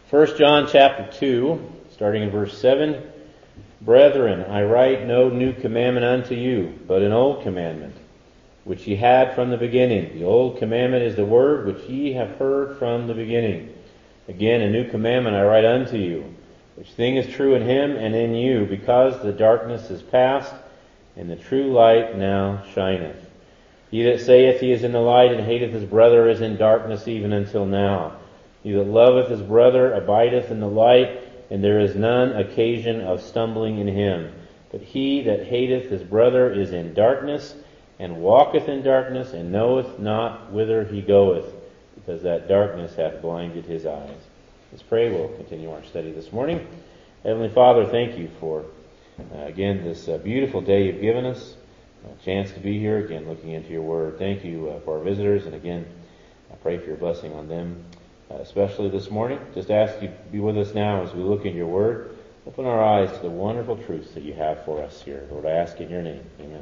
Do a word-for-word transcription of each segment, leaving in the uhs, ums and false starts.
First John chapter two, starting in verse seven. Brethren, I write no new commandment unto you, but an old commandment, which ye had from the beginning. The old commandment is the word which ye have heard from the beginning. Again, a new commandment I write unto you, which thing is true in him and in you, because the darkness is past, and the true light now shineth. He that saith he is in the light and hateth his brother is in darkness even until now. He that loveth his brother abideth in the light, and there is none occasion of stumbling in him. But he that hateth his brother is in darkness, and walketh in darkness, and knoweth not whither he goeth, because that darkness hath blinded his eyes. Let's pray. We'll continue our study this morning. Heavenly Father, thank you for, uh, again, this uh, beautiful day you've given us, a chance to be here, again, looking into your word. Thank you uh, for our visitors, and again, I pray for your blessing on them. Uh, especially this morning, just ask you to be with us now as we look in your word. Open our eyes to the wonderful truths that you have for us here. Lord, I ask in your name. Amen.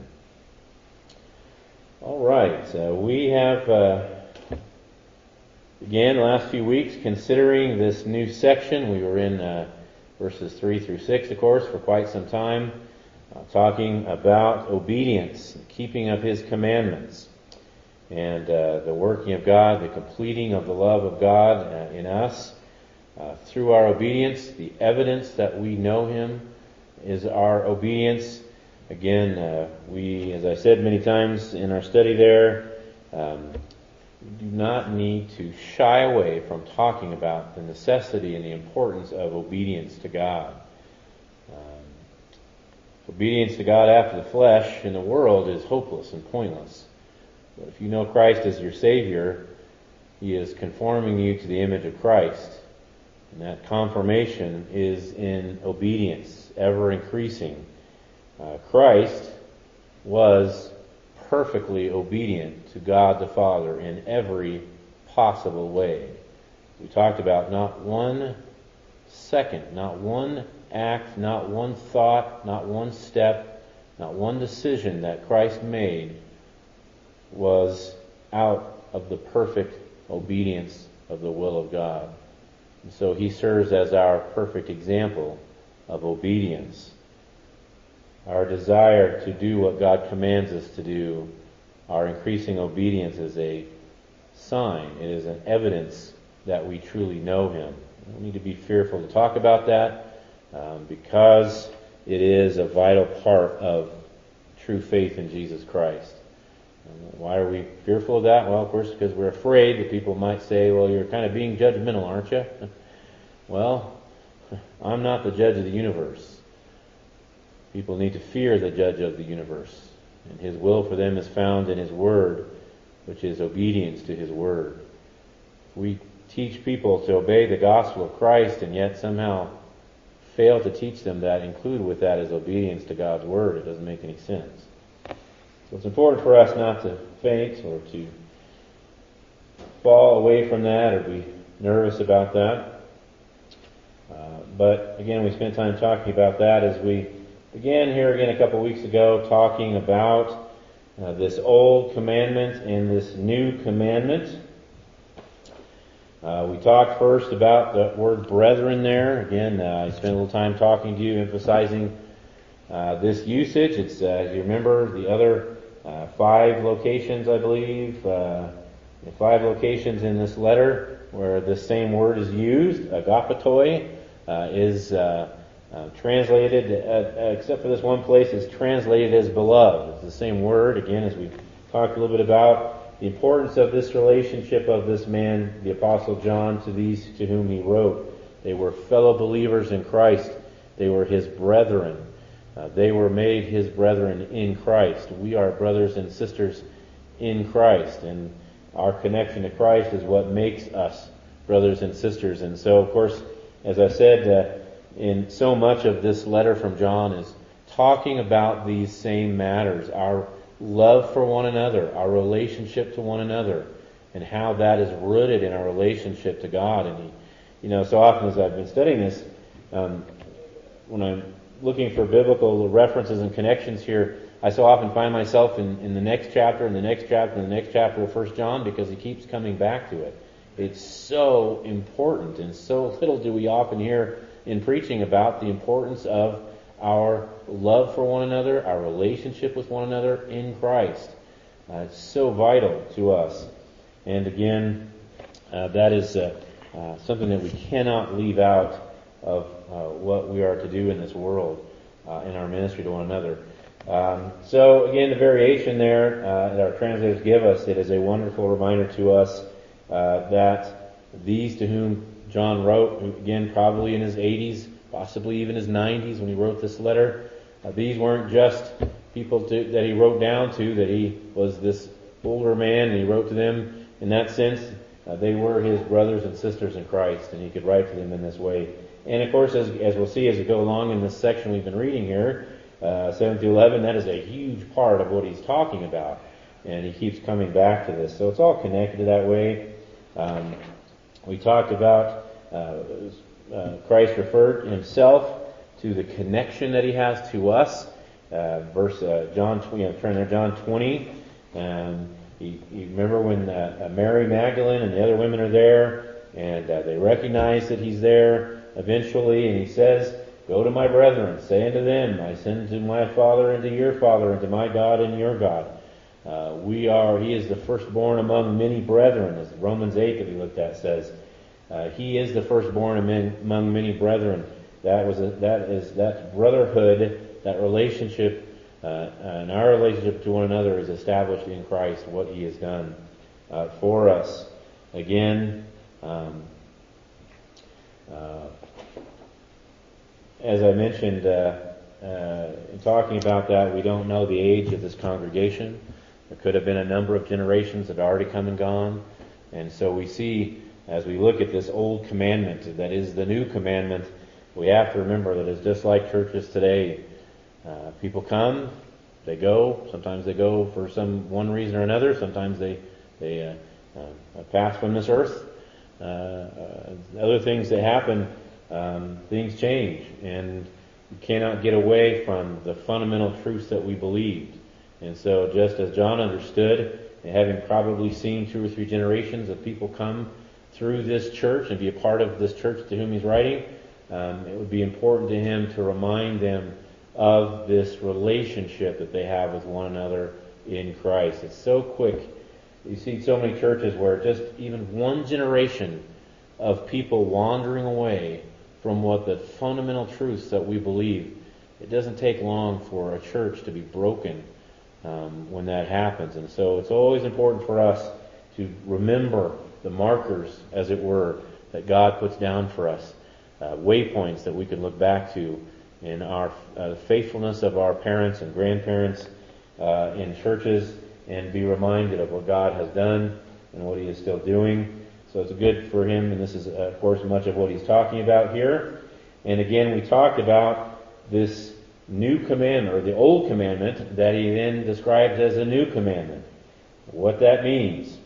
All right, uh, we have uh, began the last few weeks considering this new section. We were in uh, verses three through six, of course, for quite some time, uh, talking about obedience, keeping of his commandments. And uh, the working of God, the completing of the love of God uh, in us uh, through our obedience. The evidence that we know him is our obedience. Again, uh, we, as I said many times in our study there, um, do not need to shy away from talking about the necessity and the importance of obedience to God. Um, obedience to God after the flesh in the world is hopeless and pointless. But if you know Christ as your Savior, he is conforming you to the image of Christ. And that conformation is in obedience, ever increasing. Uh, Christ was perfectly obedient to God the Father in every possible way. We talked about not one second, not one act, not one thought, not one step, not one decision that Christ made was out of the perfect obedience of the will of God. And so he serves as our perfect example of obedience. Our desire to do what God commands us to do, our increasing obedience is a sign, it is an evidence that we truly know him. We don't need to be fearful to talk about that um, because it is a vital part of true faith in Jesus Christ. Why are we fearful of that? Well, of course, because we're afraid that people might say, well, you're kind of being judgmental, aren't you? Well, I'm not the judge of the universe. People need to fear the judge of the universe. And his will for them is found in his word, which is obedience to his word. If we teach people to obey the gospel of Christ and yet somehow fail to teach them that, include with that is obedience to God's word, it doesn't make any sense. So it's important for us not to faint or to fall away from that or be nervous about that. Uh, but again, we spent time talking about that as we began here again a couple weeks ago, talking about uh, this old commandment and this new commandment. Uh, we talked first about the word brethren there. Again, uh, I spent a little time talking to you, emphasizing uh, this usage. It's, uh, as you remember, the other Uh, five locations, I believe, uh, five locations in this letter where the same word is used. Agapetoi uh, is uh, uh, translated, uh, except for this one place, is translated as beloved. It's the same word, again, as we talked a little bit about the importance of this relationship of this man, the Apostle John, to these to whom he wrote. They were fellow believers in Christ. They were his brethren. Uh, they were made his brethren in Christ. We are brothers and sisters in Christ, and our connection to Christ is what makes us brothers and sisters. And so, of course, as I said, uh, in so much of this letter from John is talking about these same matters, our love for one another, our relationship to one another, and how that is rooted in our relationship to God. And, he, you know, so often as I've been studying this, um, when I'm looking for biblical references and connections here, I so often find myself in, in the next chapter, and the next chapter, and the next chapter of First John, because he keeps coming back to it. It's so important, and so little do we often hear in preaching about the importance of our love for one another, our relationship with one another in Christ. Uh, it's so vital to us. And again, uh, that is uh, uh, something that we cannot leave out of uh, what we are to do in this world, uh, in our ministry to one another. Um, so again, the variation there uh, that our translators give us, it is a wonderful reminder to us uh, that these to whom John wrote, who, again, probably in his eighties, possibly even his nineties when he wrote this letter, uh, these weren't just people to, that he wrote down to, that he was this older man and he wrote to them in that sense. Uh, they were his brothers and sisters in Christ, and he could write to them in this way. And of course, as, as we'll see as we go along in this section we've been reading here, uh, seven through eleven, that is a huge part of what he's talking about. And he keeps coming back to this. So it's all connected that way. Um, we talked about uh, uh, Christ referred himself to the connection that he has to us. Uh, verse uh, John, you know, turn there, John twenty. Um, you, you remember when uh, Mary Magdalene and the other women are there, and uh, they recognize that he's there eventually, and he says, "Go to my brethren, say unto them, I send to my Father and to your Father, and to my God and your God." Uh, we are, he is the firstborn among many brethren, as Romans eight that we looked at says. Uh, he is the firstborn among many brethren. That was a, that is that brotherhood, that relationship, uh, and our relationship to one another is established in Christ, what he has done uh, for us. Again, um, uh, as I mentioned, uh, uh, in talking about that, we don't know the age of this congregation. There could have been a number of generations that have already come and gone. And so we see, as we look at this old commandment that is the new commandment, we have to remember that it's just like churches today. Uh, people come, they go. Sometimes they go for some one reason or another. Sometimes they they uh, uh, pass from this earth. Uh, uh, other things that happen, um, things change, and you cannot get away from the fundamental truths that we believed. And so, just as John understood, and having probably seen two or three generations of people come through this church and be a part of this church to whom he's writing, um, it would be important to him to remind them of this relationship that they have with one another in Christ. It's so quick. You see so many churches where just even one generation of people wandering away from what the fundamental truths that we believe, it doesn't take long for a church to be broken um, when that happens. And so it's always important for us to remember the markers, as it were, that God puts down for us, uh, waypoints that we can look back to in our uh, faithfulness of our parents and grandparents uh, in churches, and be reminded of what God has done and what he is still doing. So it's good for him, and this is, uh, of course, much of what he's talking about here. And again, we talked about this new commandment, or the old commandment, that he then describes as a new commandment. What that means.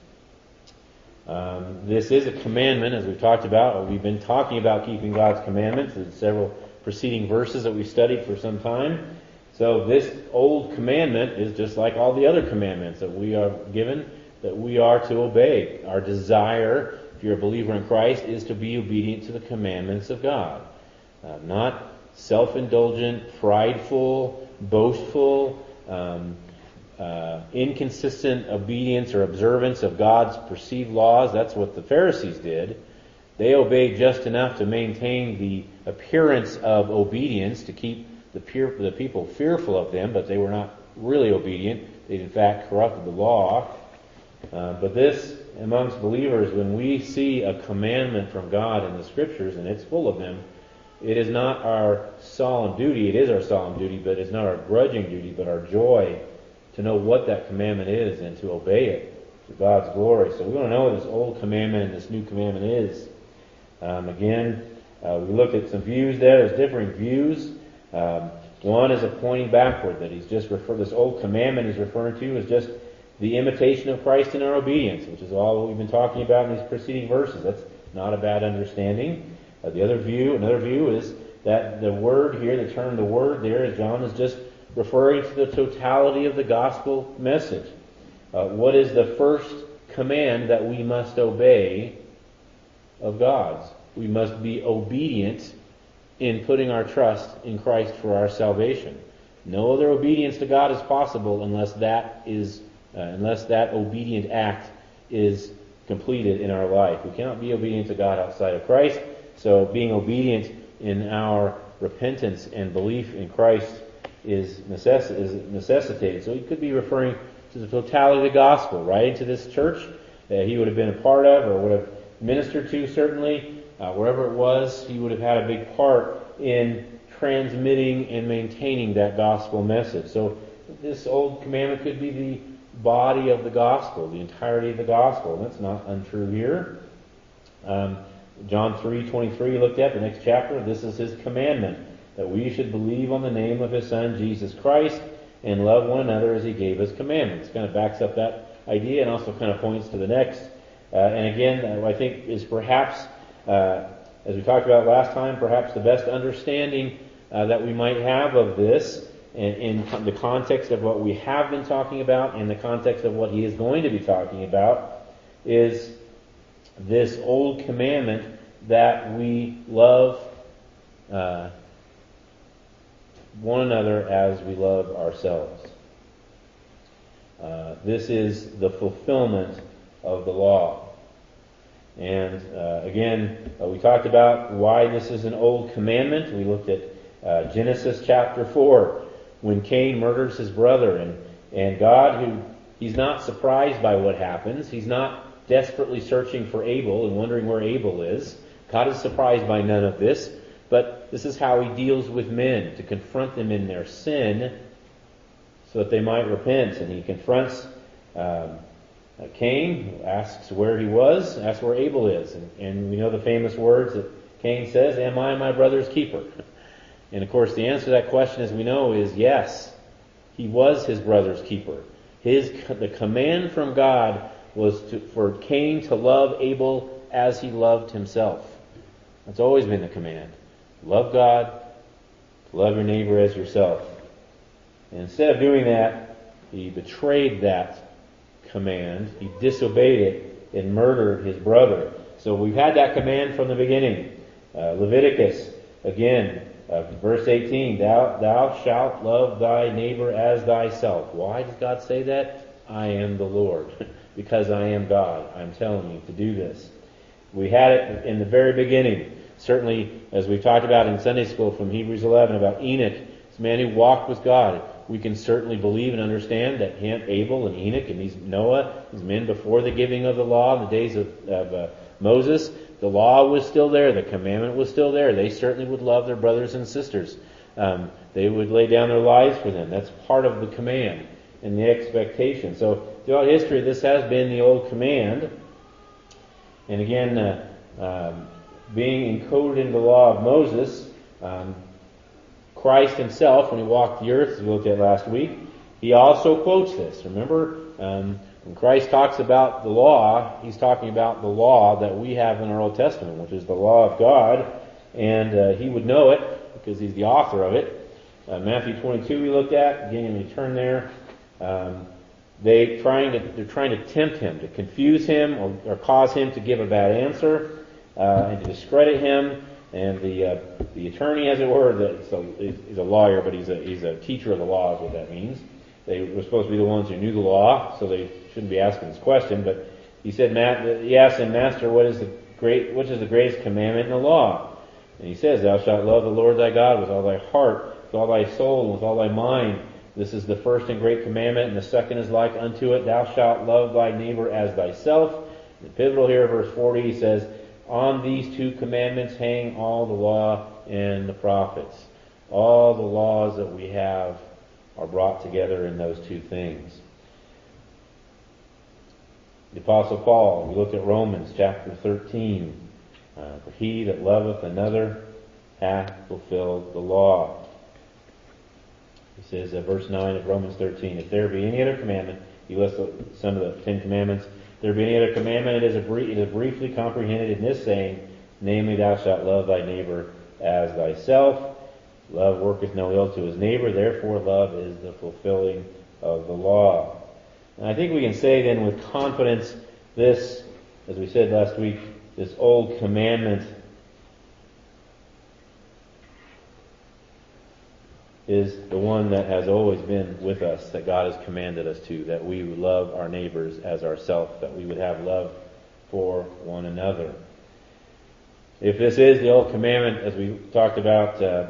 Um, this is a commandment, as we've talked about. We've been talking about keeping God's commandments in several preceding verses that we've studied for some time. So this old commandment is just like all the other commandments that we are given, that we are to obey. Our desire, if you're a believer in Christ, is to be obedient to the commandments of God. Uh, not self-indulgent, prideful, boastful, um, uh, inconsistent obedience or observance of God's perceived laws. That's what the Pharisees did. They obeyed just enough to maintain the appearance of obedience, to keep the, peer, the people fearful of them, but they were not really obedient. They, in fact, corrupted the law. Uh, but this, amongst believers, when we see a commandment from God in the Scriptures, and it's full of them, it is not our solemn duty, it is our solemn duty, but it's not our grudging duty, but our joy to know what that commandment is and to obey it to God's glory. So we want to know what this old commandment and this new commandment is. Um, again, uh, we looked at some views there. There's differing views. Um, one is a pointing backward, that he's just referred, this old commandment he's referring to is just the imitation of Christ in our obedience, which is all we've been talking about in these preceding verses. That's not a bad understanding. Uh, the other view, another view is that the word here, the term the word there, as John is just referring to the totality of the gospel message. Uh, what is the first command that we must obey of God's. We must be obedient in putting our trust in Christ for our salvation. No other obedience to God is possible unless that is, uh, unless that obedient act is completed in our life. We cannot be obedient to God outside of Christ. So being obedient in our repentance and belief in Christ is, necess- is necessitated. So he could be referring to the totality of the gospel, right, into this church that he would have been a part of or would have ministered to, certainly. Uh, wherever it was, he would have had a big part in transmitting and maintaining that gospel message. So this old commandment could be the body of the gospel, the entirety of the gospel. That's not untrue here. Um, John three twenty-three, looked at the next chapter. This is his commandment, that we should believe on the name of his Son, Jesus Christ, and love one another as he gave us commandments. Kind of backs up that idea and also kind of points to the next. Uh, and again, uh, I think is perhaps, uh, as we talked about last time, perhaps the best understanding uh, that we might have of this in, in the context of what we have been talking about, in the context of what he is going to be talking about, is this old commandment that we love uh, one another as we love ourselves. Uh, this is the fulfillment of the law. And uh, again, uh, we talked about why this is an old commandment. We looked at uh, Genesis chapter four, when Cain murders his brother, and, and God, who he's not surprised by what happens. He's not desperately searching for Abel and wondering where Abel is. God is surprised by none of this. But this is how he deals with men, to confront them in their sin so that they might repent. And he confronts um, Cain, who asks where he was, asks where Abel is. And, and we know the famous words that Cain says, "Am I my brother's keeper?" And of course the answer to that question, as we know, is yes. He was his brother's keeper. His The command from God was to, for Cain to love Abel as he loved himself. That's always been the command. Love God, love your neighbor as yourself. And instead of doing that, he betrayed that command. He disobeyed it and murdered his brother. So we've had that command from the beginning. Uh, Leviticus, again, uh, verse eighteen, thou, thou shalt love thy neighbor as thyself. Why does God say that? I am the Lord. Because I am God. I'm telling you to do this. We had it in the very beginning. Certainly, as we talked about in Sunday school from Hebrews eleven about Enoch, this man who walked with God. We can certainly believe and understand that him, Abel and Enoch and these Noah, these men before the giving of the law in the days of, of uh, Moses, the law was still there, the commandment was still there. They certainly would love their brothers and sisters. Um, they would lay down their lives for them. That's part of the command and the expectation. So throughout history, this has been the old command. And again, uh, um, being encoded in the law of Moses, um, Christ himself, when he walked the earth, as we looked at last week, he also quotes this. Remember, um, when Christ talks about the law, he's talking about the law that we have in our Old Testament, which is the law of God, and uh, he would know it because he's the author of it. Uh, Matthew twenty-two we looked at, again, when you turn there, um, they trying to, they're trying to tempt him, to confuse him, or, or cause him to give a bad answer, uh, and to discredit him. And the uh, the attorney, as it were, that so he's a lawyer, but he's a he's a teacher of the law, is what that means. They were supposed to be the ones who knew the law, so they shouldn't be asking this question. But he said, Matt, he asked him, Master, what is the great, which is the greatest commandment in the law? And he says, Thou shalt love the Lord thy God with all thy heart, with all thy soul, and with all thy mind. This is the first and great commandment, and the second is like unto it. Thou shalt love thy neighbor as thyself. The pivotal here, verse forty, he says, On these two commandments hang all the law and the prophets. All the laws that we have are brought together in those two things. The Apostle Paul, we looked at Romans chapter thirteen. Uh, For he that loveth another hath fulfilled the law. He says, uh, verse nine of Romans thirteen, If there be any other commandment, he lists some of the Ten Commandments. If there be any other commandment, it is, a brief, it is briefly comprehended in this saying, namely, thou shalt love thy neighbor as thyself. Love worketh no ill to his neighbor, therefore love is the fulfilling of the law. And I think we can say then with confidence this, as we said last week, this old commandment is the one that has always been with us, that God has commanded us to, that we would love our neighbors as ourselves, that we would have love for one another. If this is the old commandment, as we talked about, uh,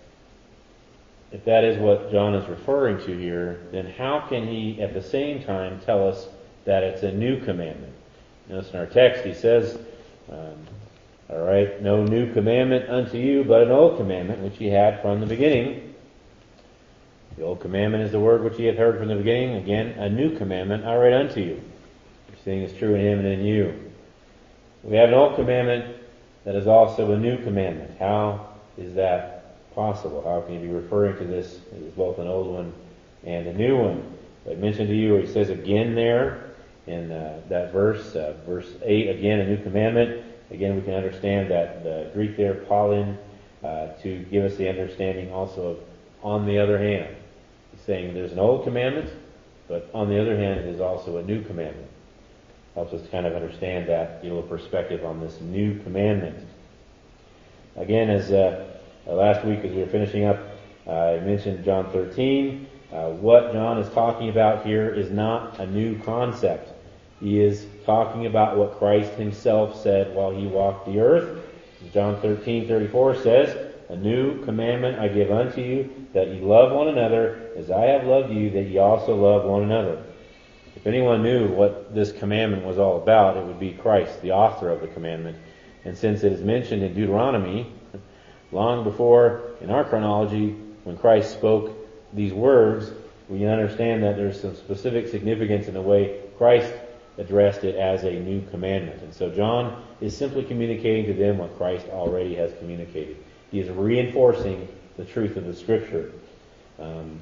if that is what John is referring to here, then how can he at the same time tell us that it's a new commandment? Notice in our text he says, um, all right, no new commandment unto you, but an old commandment which ye had from the beginning. The old commandment is the word which ye have heard from the beginning. Again, a new commandment I write unto you. This thing is true in him and in you. We have an old commandment that is also a new commandment. How is that possible? How can you be referring to this as both an old one and a new one? I mentioned to you where he says again there in uh, that verse, uh, verse eight, again, a new commandment. Again, we can understand that the Greek there, Paulin, uh, to give us the understanding also of on the other hand. He's saying there's an old commandment, but on the other hand, it is also a new commandment. Helps us to kind of understand that, get a little perspective on this new commandment. Again, as uh, last week as we were finishing up, uh, I mentioned John thirteen. Uh, what John is talking about here is not a new concept. He is talking about what Christ himself said while he walked the earth. John thirteen thirty-four says, a new commandment I give unto you, that ye love one another, as I have loved you, that ye also love one another. If anyone knew what this commandment was all about, it would be Christ, the author of the commandment. And since it is mentioned in Deuteronomy, long before, in our chronology, when Christ spoke these words, we understand that there's some specific significance in the way Christ addressed it as a new commandment. And so John is simply communicating to them what Christ already has communicated. He is reinforcing the truth of the Scripture. Um,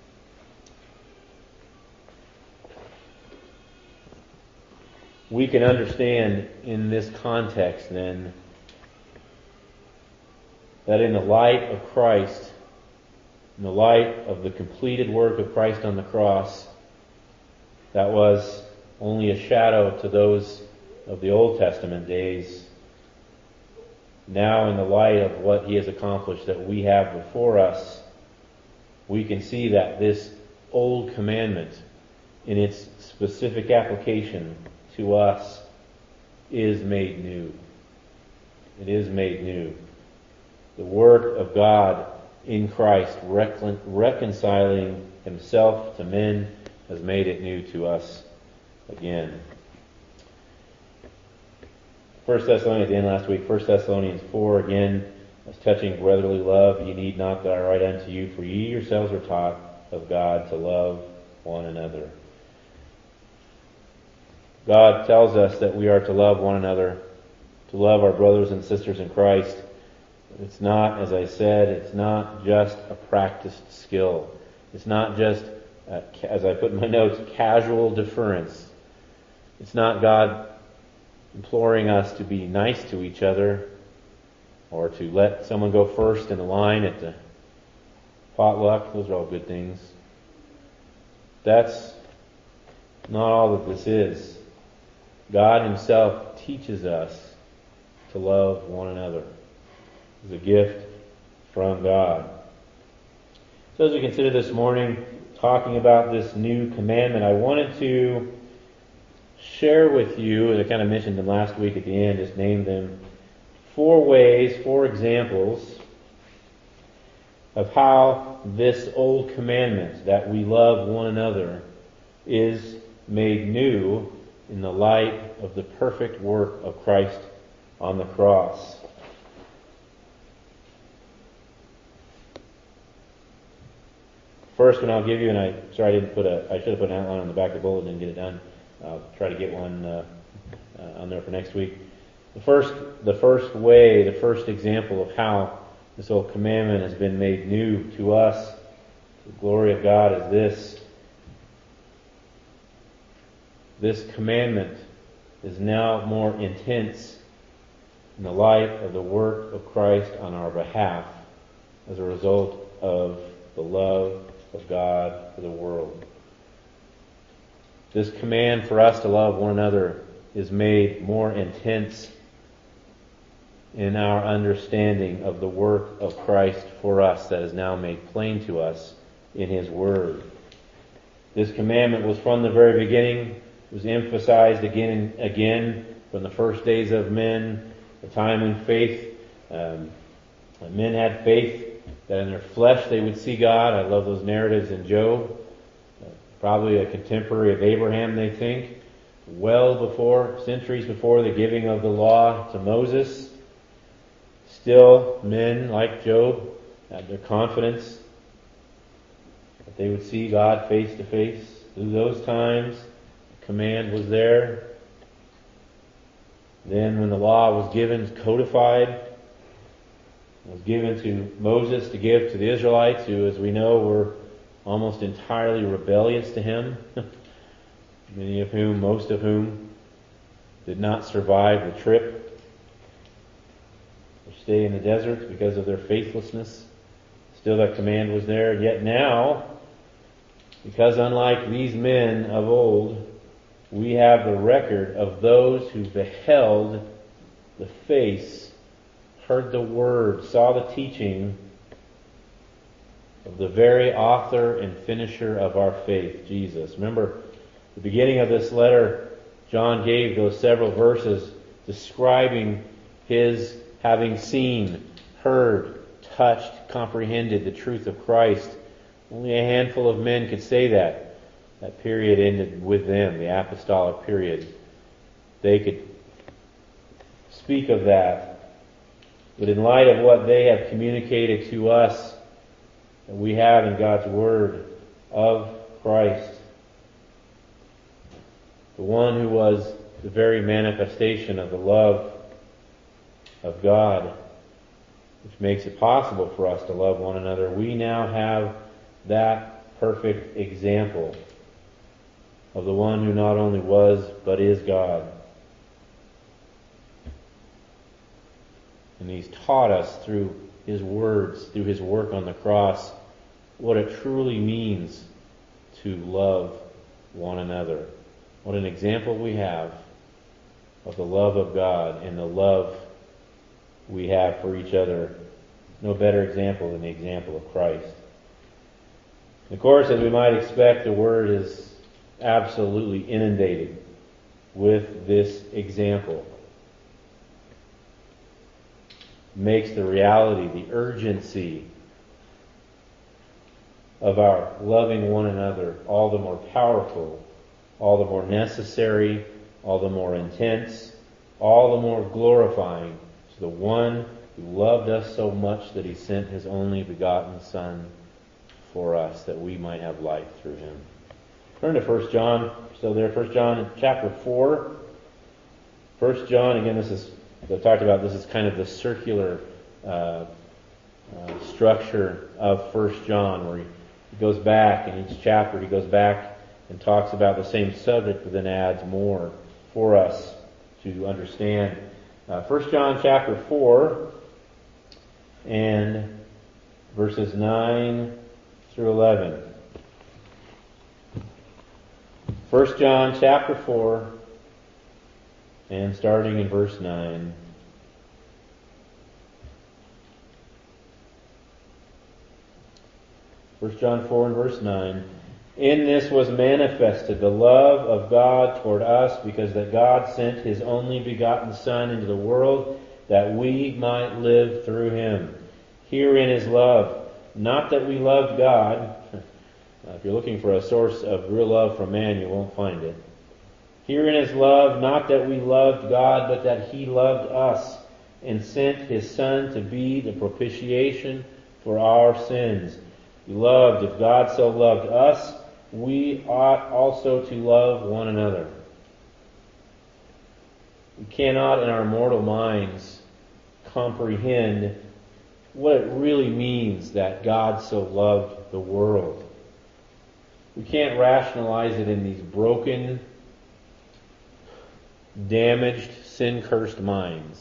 we can understand in this context then that in the light of Christ, in the light of the completed work of Christ on the cross, that was only a shadow to those of the Old Testament days. Now in the light of what he has accomplished that we have before us, we can see that this old commandment in its specific application to us is made new. It is made new. The work of God in Christ recon- reconciling himself to men has made it new to us again. First Thessalonians, at the end last week, First Thessalonians four, again, as touching brotherly love, ye need not that I write unto you, for ye yourselves are taught of God to love one another. God tells us that we are to love one another, to love our brothers and sisters in Christ. It's not, as I said, it's not just a practiced skill. It's not just, uh, as I put in my notes, casual deference. It's not God imploring us to be nice to each other or to let someone go first in the line at the potluck. Those are all good things. That's not all that this is. God himself teaches us to love one another. It's a gift from God. So as we consider this morning, talking about this new commandment, I wanted to share with you, as I kind of mentioned them last week at the end, just name them, four ways, four examples of how this old commandment that we love one another is made new in the light of the perfect work of Christ on the cross. First one I'll give you, and I sorry I didn't put a I should have put an outline on the back of the bulletin and get it done. I'll try to get one uh, uh, on there for next week. The first, the first way, the first example of how this old commandment has been made new to us, the glory of God, is this. This commandment is now more intense in the light of the work of Christ on our behalf as a result of the love of God for the world. This command for us to love one another is made more intense in our understanding of the work of Christ for us that is now made plain to us in His Word. This commandment was from the very beginning, was emphasized again and again from the first days of men, the time when faith, um, men had faith that in their flesh they would see God. I love those narratives in Job. Uh, probably a contemporary of Abraham, they think. Well before, centuries before the giving of the law to Moses. Still, men like Job had their confidence that they would see God face to face. Through those times, the command was there. Then when the law was given, codified, it was given to Moses to give to the Israelites, who, as we know, were almost entirely rebellious to him. Many of whom, most of whom, did not survive the trip or stay in the deserts because of their faithlessness. Still, that command was there. Yet now, because unlike these men of old, we have the record of those who beheld the face, heard the word, saw the teaching of the very author and finisher of our faith, Jesus. Remember, the beginning of this letter, John gave those several verses describing his having seen, heard, touched, comprehended the truth of Christ. Only a handful of men could say that. That period ended with them, the apostolic period. They could speak of that. But in light of what they have communicated to us, that we have in God's Word of Christ, the one who was the very manifestation of the love of God, which makes it possible for us to love one another, we now have that perfect example of the one who not only was, but is God. And He's taught us through His words, through His work on the cross, what it truly means to love one another. What an example we have of the love of God and the love we have for each other. No better example than the example of Christ. Of course, as we might expect, the Word is absolutely inundated with this example. Makes the reality, the urgency of our loving one another all the more powerful, all the more necessary, all the more intense, all the more glorifying to the one who loved us so much that He sent His only begotten Son for us, that we might have life through Him. Turn to First John, still there, First John chapter four. First John, again, this is, as I talked about, this is kind of the circular uh, uh, structure of First John, where he, he goes back in each chapter, he goes back and talks about the same subject, but then adds more for us to understand. Uh, First John chapter four and verses nine through eleven. First John chapter four and starting in verse nine. First John four and verse nine. In this was manifested the love of God toward us, because that God sent His only begotten Son into the world that we might live through Him. Herein is love, not that we loved God. If you're looking for a source of real love from man, you won't find it. Herein is love, not that we loved God, but that He loved us and sent His Son to be the propitiation for our sins. Beloved, if God so loved us, we ought also to love one another. We cannot in our mortal minds comprehend what it really means that God so loved the world. We can't rationalize it in these broken, damaged, sin-cursed minds.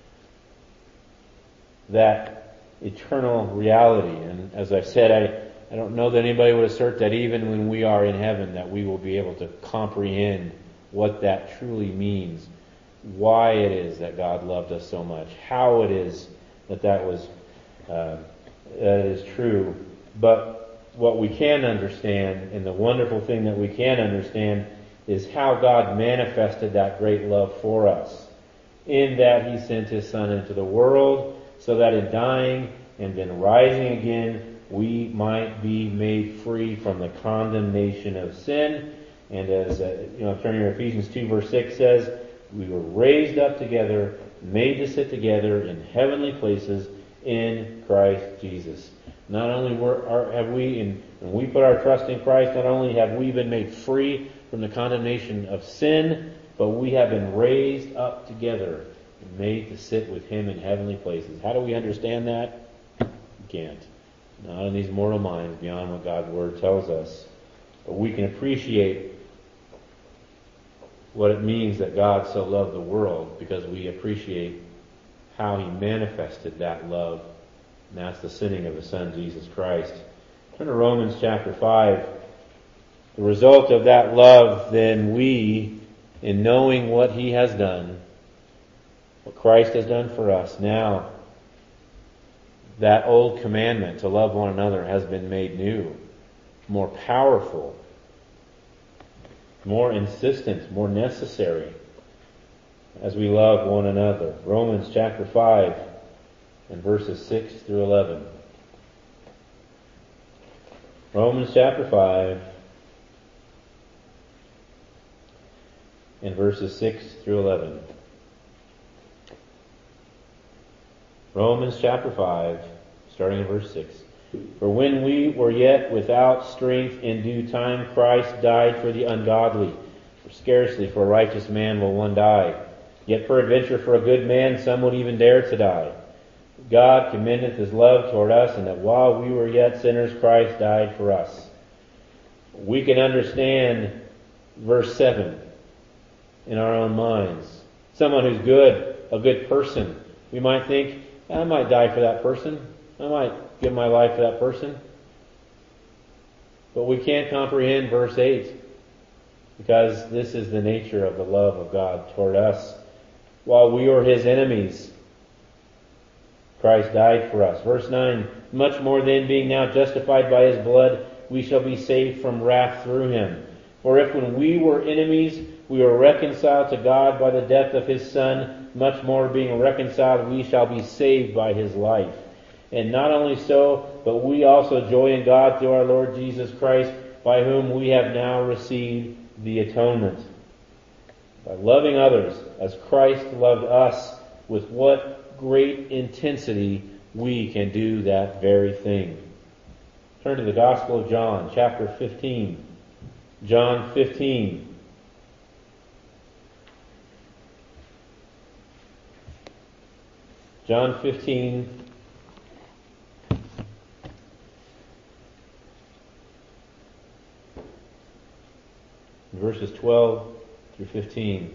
That eternal reality. And as I said, I, I don't know that anybody would assert that even when we are in heaven, that we will be able to comprehend what that truly means. why it is that God loved us so much, how it is that that was uh, that is true. But what we can understand, and the wonderful thing that we can understand, is how God manifested that great love for us, in that He sent His Son into the world, so that in dying and then rising again, we might be made free from the condemnation of sin. And as uh, you know, turning to Ephesians two verse six says, we were raised up together, made to sit together in heavenly places in Christ Jesus. Not only were, are, have we, in, when we put our trust in Christ, not only have we been made free from the condemnation of sin, but we have been raised up together and made to sit with Him in heavenly places. How do we understand that? We can't. Not in these mortal minds, beyond what God's Word tells us. But we can appreciate what it means that God so loved the world, because we appreciate how He manifested that love, and that's the sending of His Son, Jesus Christ. Turn to Romans chapter five. The result of that love, then, we, in knowing what He has done, what Christ has done for us, now that old commandment to love one another has been made new, more powerful, more insistent, more necessary, as we love one another. Romans chapter five and verses six through eleven. Romans chapter five and verses six through eleven. Romans chapter five, starting in verse six. For when we were yet without strength, in due time Christ died for the ungodly. For scarcely for a righteous man will one die. Yet peradventure for a good man some would even dare to die. God commendeth His love toward us, and that while we were yet sinners, Christ died for us. We can understand verse seven in our own minds. Someone who's good, a good person. We might think, I might die for that person. I might give my life for that person. But we can't comprehend verse eight, because this is the nature of the love of God toward us. While we were His enemies, Christ died for us. Verse nine, much more then, being now justified by His blood, we shall be saved from wrath through Him. For if when we were enemies, we were reconciled to God by the death of His Son, much more being reconciled, we shall be saved by His life. And not only so, but we also joy in God through our Lord Jesus Christ, by whom we have now received the atonement. By loving others as Christ loved us, with what great intensity we can do that very thing. Turn to the Gospel of John, chapter fifteen. John fifteen. John fifteen, verses twelve through fifteen.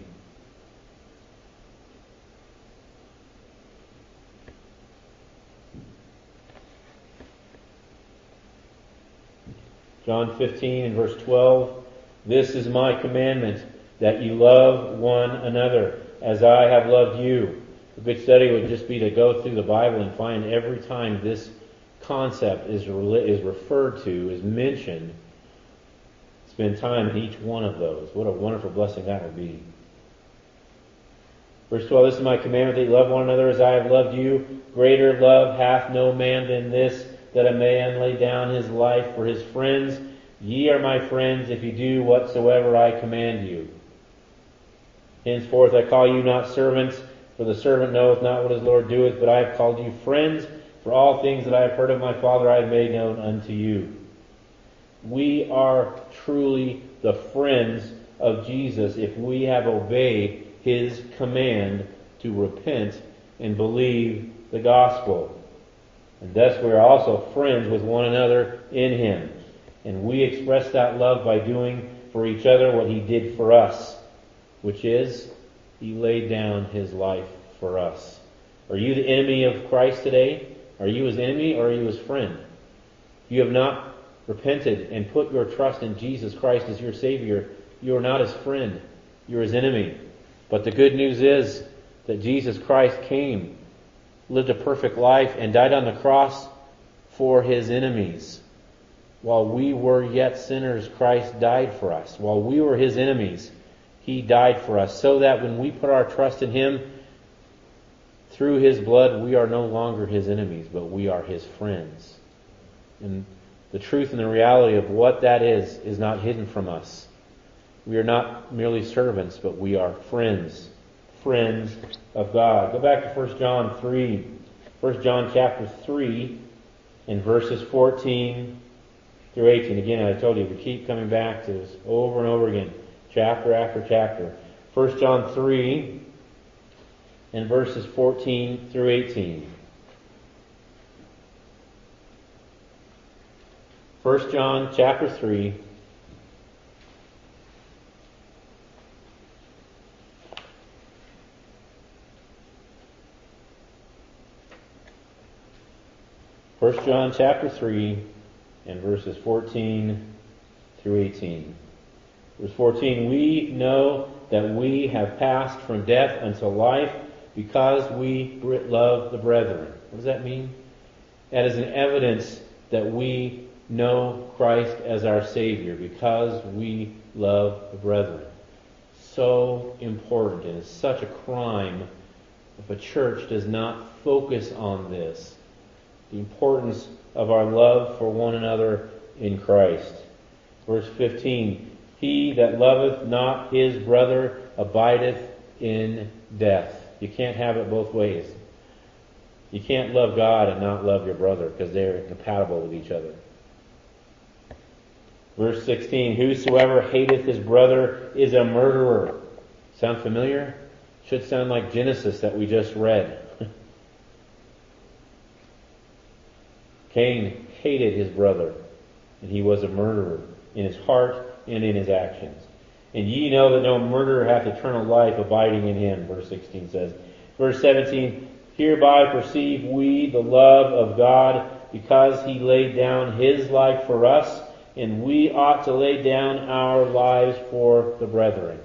John fifteen and verse twelve. This is my commandment, that you love one another as I have loved you. A good study would just be to go through the Bible and find every time this concept is is referred to, is mentioned, spend time in each one of those. What a wonderful blessing that would be. Verse twelve, this is my commandment, that you love one another as I have loved you. Greater love hath no man than this, that a man lay down his life for his friends. Ye are my friends, if you do whatsoever I command you. Henceforth I call you not servants, for the servant knoweth not what his Lord doeth, but I have called you friends, for all things that I have heard of my Father I have made known unto you. We are truly the friends of Jesus if we have obeyed His command to repent and believe the gospel. And thus we are also friends with one another in Him. And we express that love by doing for each other what He did for us, which is, He laid down His life for us. Are you the enemy of Christ today? Are you His enemy or are you His friend? You have not repented and put your trust in Jesus Christ as your Savior. You are not His friend. You're His enemy. But the good news is that Jesus Christ came, lived a perfect life, and died on the cross for His enemies. While we were yet sinners, Christ died for us. While we were His enemies, He died for us, so that when we put our trust in Him, through His blood, we are no longer His enemies, but we are His friends. And the truth and the reality of what that is, is not hidden from us. We are not merely servants, but we are friends. Friends of God. Go back to First John three. First John chapter three and verses fourteen through eighteen. Again, I told you, we keep coming back to this over and over again. Chapter after chapter. First John three and verses fourteen through eighteen. First John chapter three. First John chapter three and verses fourteen through eighteen. Verse fourteen, we know that we have passed from death unto life because we love the brethren. What does that mean? That is an evidence that we know Christ as our Savior because we love the brethren. So important, and it's such a crime if a church does not focus on this. The importance of our love for one another in Christ. Verse fifteen, he that loveth not his brother abideth in death. You can't have it both ways. You can't love God and not love your brother because they're compatible with each other. Verse sixteen, whosoever hateth his brother is a murderer. Sound familiar? Should sound like Genesis that we just read. Cain hated his brother, and he was a murderer in his heart and in his actions. And ye know that no murderer hath eternal life abiding in him, verse sixteen says. Verse seventeen, hereby perceive we the love of God, because he laid down his life for us, and we ought to lay down our lives for the brethren.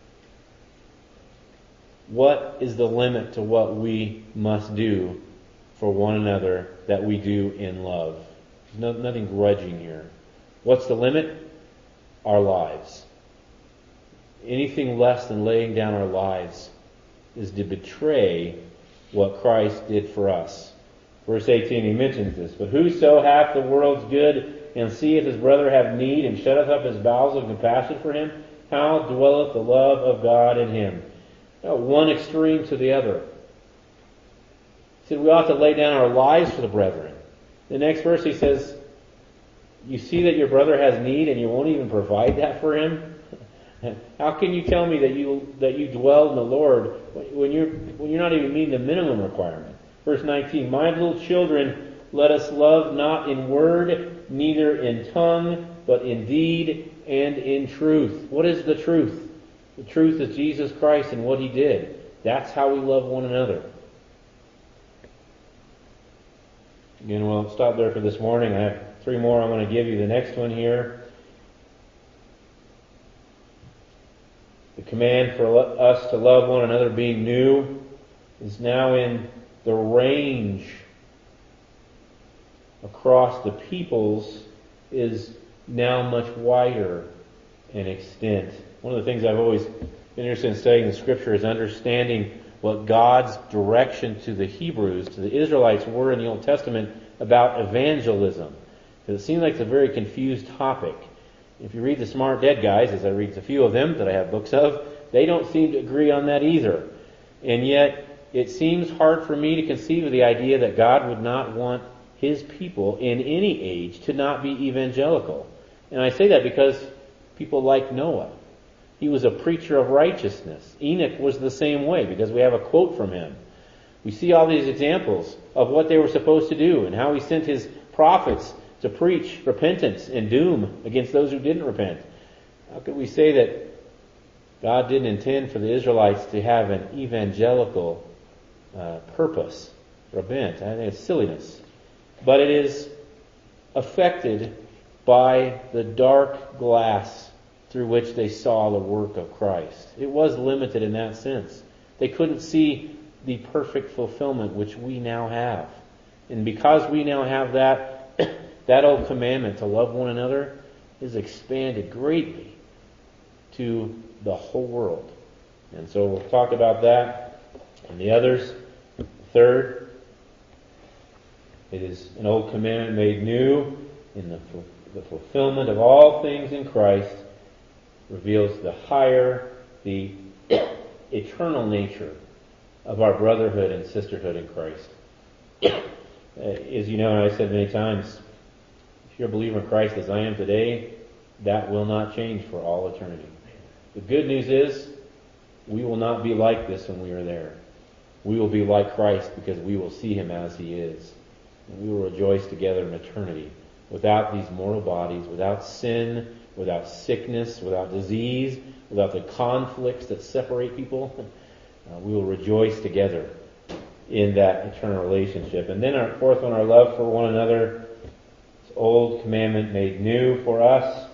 What is the limit to what we must do for one another that we do in love? There's no, nothing grudging here. What's the limit? Our lives. Anything less than laying down our lives is to betray what Christ did for us. Verse eighteen, he mentions this. But whoso hath the world's good, and seeth his brother have need, and shutteth up his bowels of compassion for him, how dwelleth the love of God in him? Now, one extreme to the other. He said we ought to lay down our lives for the brethren. The next verse he says, you see that your brother has need and you won't even provide that for him? How can you tell me that you that you dwell in the Lord when you're when you're not even meeting the minimum requirement? Verse nineteen, my little children, let us love not in word, neither in tongue, but in deed and in truth. What is the truth? The truth is Jesus Christ and what He did. That's how we love one another. Again, we'll stop there for this morning. I have three more I want to give you. The next one here. The command for us to love one another being new is now in the range across the peoples is now much wider in extent. One of the things I've always been interested in studying in Scripture is understanding what God's direction to the Hebrews, to the Israelites, were in the Old Testament about evangelism. Because it seems like it's a very confused topic. If you read the Smart Dead guys, as I read a few of them that I have books of, they don't seem to agree on that either. And yet, it seems hard for me to conceive of the idea that God would not want His people in any age to not be evangelical. And I say that because people like Noah. He was a preacher of righteousness. Enoch was the same way because we have a quote from him. We see all these examples of what they were supposed to do and how He sent His prophets to preach repentance and doom against those who didn't repent. How could we say that God didn't intend for the Israelites to have an evangelical uh, purpose or bent? I think it's silliness. But it is affected by the dark glass through which they saw the work of Christ. It was limited in that sense. They couldn't see the perfect fulfillment which we now have. And because we now have that, that old commandment to love one another is expanded greatly to the whole world. And so we'll talk about that and the others. Third, it is an old commandment made new in the, the fulfillment of all things in Christ, reveals the higher, the eternal nature of our brotherhood and sisterhood in Christ. Uh, as you know, and I said many times, if you're a believer in Christ as I am today, that will not change for all eternity. The good news is, we will not be like this when we are there. We will be like Christ because we will see Him as He is. And we will rejoice together in eternity without these mortal bodies, without sin, without sickness, without disease, without the conflicts that separate people. Uh, we will rejoice together in that eternal relationship. And then our fourth one, our love for one another. This old commandment made new for us.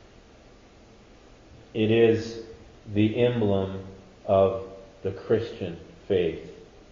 It is the emblem of the Christian faith.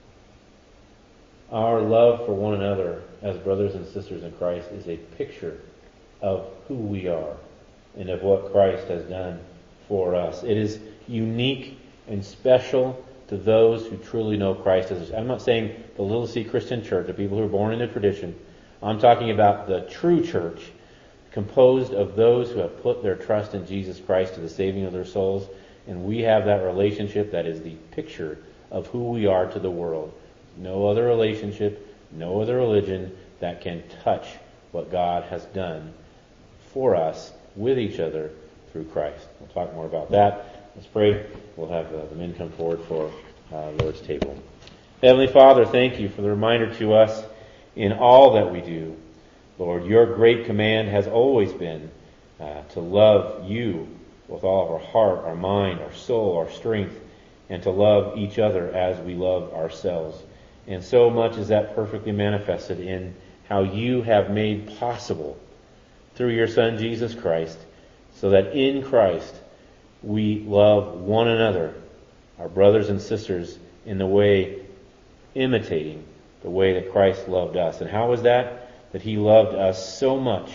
Our love for one another as brothers and sisters in Christ is a picture of who we are and of what Christ has done for us. It is unique and special to those who truly know Christ. I'm not saying the Little C Christian Church, the people who are born in the tradition. I'm talking about the true church, composed of those who have put their trust in Jesus Christ to the saving of their souls. And we have that relationship that is the picture of who we are to the world. No other relationship, no other religion that can touch what God has done for us with each other through Christ. We'll talk more about that. Let's pray. We'll have uh, the men come forward for uh, Lord's table. Heavenly Father, thank you for the reminder to us in all that we do. Lord, your great command has always been uh, to love you with all of our heart, our mind, our soul, our strength, and to love each other as we love ourselves. And so much is that perfectly manifested in how you have made possible through your Son Jesus Christ, so that in Christ we love one another, our brothers and sisters, in the way, imitating the way that Christ loved us. And how was that? That He loved us so much,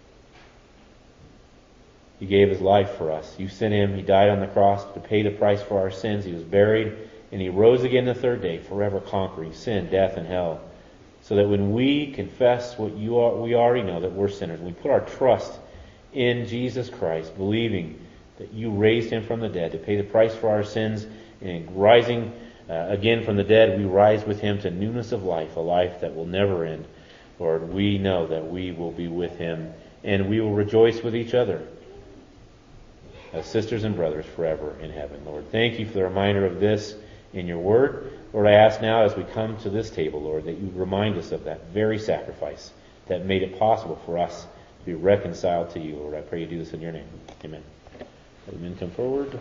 He gave His life for us. You sent Him, He died on the cross to pay the price for our sins. He was buried, and He rose again the third day, forever conquering sin, death, and hell. So that when we confess what you are, we already know that we're sinners. We put our trust in Jesus Christ, believing that you raised Him from the dead to pay the price for our sins, and rising uh, again from the dead, we rise with Him to newness of life, a life that will never end. Lord, we know that we will be with Him, and we will rejoice with each other as sisters and brothers forever in heaven. Lord, thank you for the reminder of this in your word. Lord, I ask now as we come to this table, Lord, that you remind us of that very sacrifice that made it possible for us to be reconciled to you. Lord, I pray you do this in your name. Amen. Let the men come forward.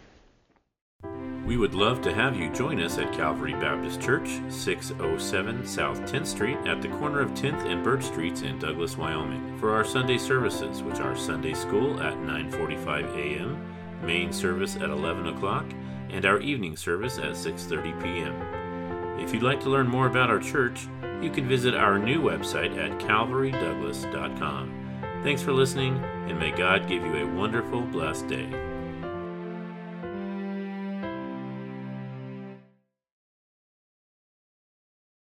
We would love to have you join us at Calvary Baptist Church, six oh seven South tenth Street at the corner of tenth and Birch Streets in Douglas, Wyoming, for our Sunday services, which are Sunday School at nine forty-five a.m., main service at eleven o'clock, and our evening service at six thirty p.m. If you'd like to learn more about our church, you can visit our new website at calvary douglas dot com. Thanks for listening, and may God give you a wonderful, blessed day.